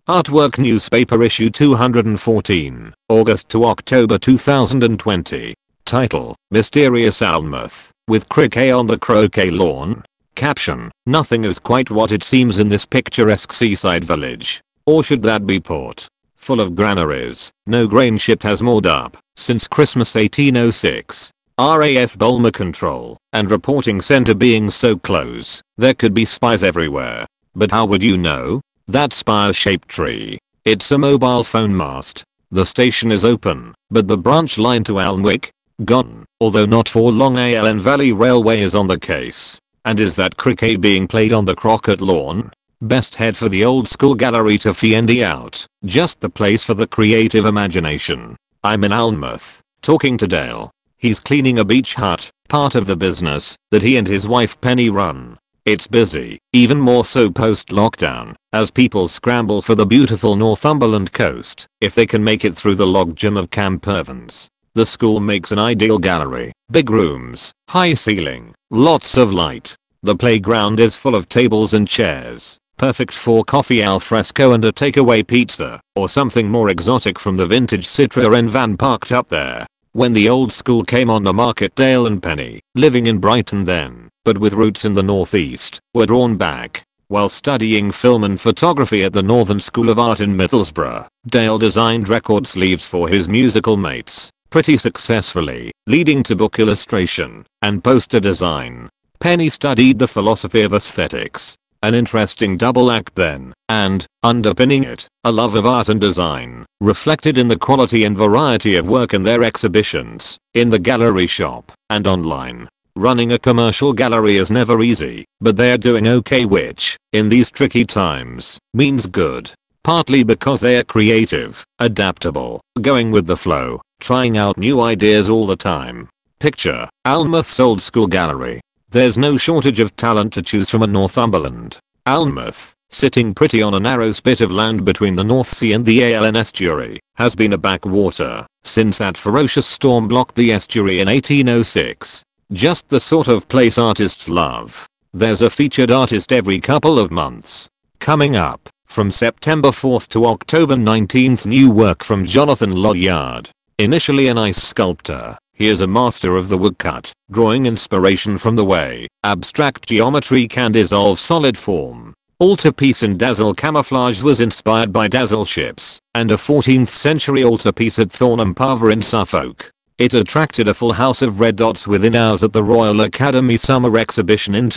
Artwork Newspaper Issue 214, August to October 2020. Title, Mysterious Alnmouth, with croquet on the croquet lawn. Caption, nothing is quite what it seems in this picturesque seaside village. Or should that be port? Full of granaries, no grain ship has moored up, since Christmas 1806. RAF Bulmer control, and reporting center being so close, there could be spies everywhere. But how would you know? That spire-shaped tree. It's a mobile phone mast. The station is open, but the branch line to Alnwick? Gone, although not for long. ALN Valley Railway is on the case. And is that cricket being played on the Croquet lawn? Best head for the old school gallery to find out. Just the place for the creative imagination. I'm in Alnmouth, talking to Dale. He's cleaning a beach hut, part of the business that he and his wife Penny run. It's busy, even more so post-lockdown, as people scramble for the beautiful Northumberland coast, if they can make it through the logjam of Camp Irvins. The school makes an ideal gallery, big rooms, high ceiling, lots of light. The playground is full of tables and chairs, perfect for coffee al fresco and a takeaway pizza, or something more exotic from the vintage Citroën van parked up there. When the old school came on the market, Dale and Penny, living in Brighton then, but with roots in the northeast, were drawn back. While studying film and photography at the Northern School of Art in Middlesbrough, Dale designed record sleeves for his musical mates, pretty successfully, leading to book illustration and poster design. Penny studied the philosophy of aesthetics, an interesting double act then, and, underpinning it, a love of art and design, reflected in the quality and variety of work in their exhibitions, in the gallery shop, and online. Running a commercial gallery is never easy, but they're doing okay, which, in these tricky times, means good. Partly because they're creative, adaptable, going with the flow, trying out new ideas all the time. Picture, Alnmouth's old school gallery. There's no shortage of talent to choose from in Northumberland. Alnmouth, sitting pretty on a narrow spit of land between the North Sea and the ALN estuary, has been a backwater since that ferocious storm blocked the estuary in 1806. Just the sort of place artists love. There's a featured artist every couple of months. Coming up, from September 4th to October 19th, new work from Jonathan Lloyd. Initially an ice sculptor, he is a master of the woodcut, drawing inspiration from the way abstract geometry can dissolve solid form. Altarpiece in Dazzle camouflage was inspired by Dazzle ships, and a 14th century altarpiece at Thornham Parva in Suffolk. It attracted a full house of red dots within hours at the Royal Academy Summer Exhibition in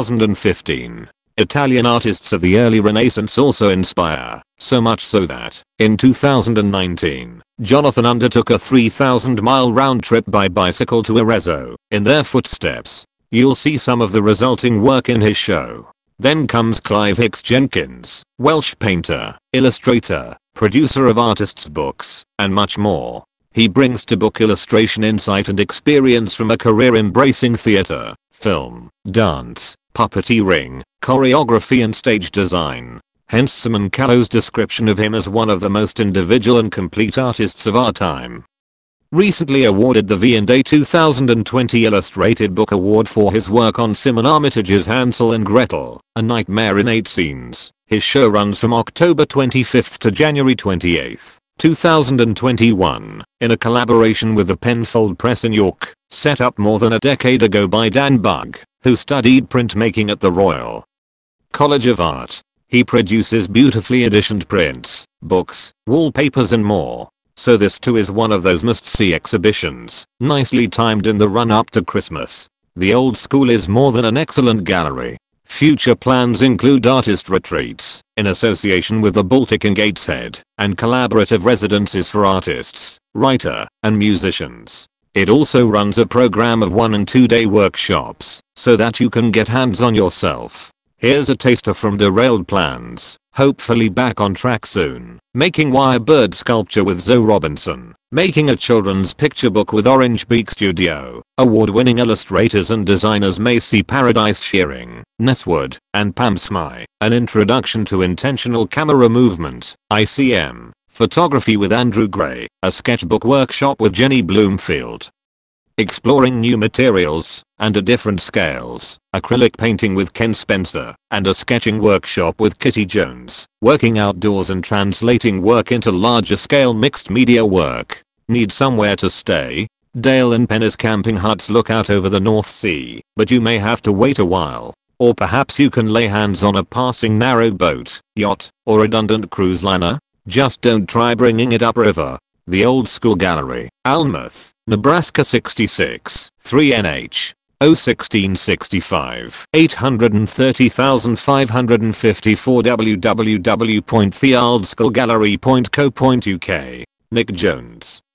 2015. Italian artists of the early Renaissance also inspire, so much so that, in 2019, Jonathan undertook a 3,000-mile round trip by bicycle to Arezzo, in their footsteps. You'll see some of the resulting work in his show. Then comes Clive Hicks Jenkins, Welsh painter, illustrator, producer of artists' books, and much more. He brings to book illustration insight and experience from a career embracing theater, film, dance, puppeteering, choreography and stage design. Hence Simon Callow's description of him as one of the most individual and complete artists of our time. Recently awarded the V&A 2020 Illustrated Book Award for his work on Simon Armitage's Hansel and Gretel, A Nightmare in 8 Scenes. His show runs from October 25th to January 28th. 2021, in a collaboration with the Penfold Press in York, set up more than a decade ago by Dan Bugg, who studied printmaking at the Royal College of Art. He produces beautifully editioned prints, books, wallpapers and more. So this too is one of those must-see exhibitions, nicely timed in the run-up to Christmas. The old school is more than an excellent gallery. Future plans include artist retreats, in association with the Baltic and Gateshead, and collaborative residencies for artists, writer, and musicians. It also runs a program of 1- and 2-day workshops, so that you can get hands-on yourself. Here's a taster from Derailed Plans, hopefully back on track soon. Making wire bird sculpture with Zoe Robinson. Making a children's picture book with Orange Beak Studio. Award-winning illustrators and designers Macy Paradise Shearing, Nesswood, and Pam Smythe. An introduction to intentional camera movement, ICM. Photography with Andrew Gray. A sketchbook workshop with Jenny Bloomfield. exploring new materials and different scales, acrylic painting with Ken Spencer, and a sketching workshop with Kitty Jones, working outdoors and translating work into larger scale mixed media work. Need somewhere to stay? Dale and Penny's camping huts look out over the North Sea, but you may have to wait a while. Or perhaps you can lay hands on a passing narrow boat, yacht, or redundant cruise liner. Just don't try bringing it upriver. The Old School Gallery, Almuth, Nebraska 66, 3NH, 01665, 830,554 www.theoldschoolgallery.co.uk. Nick Jones.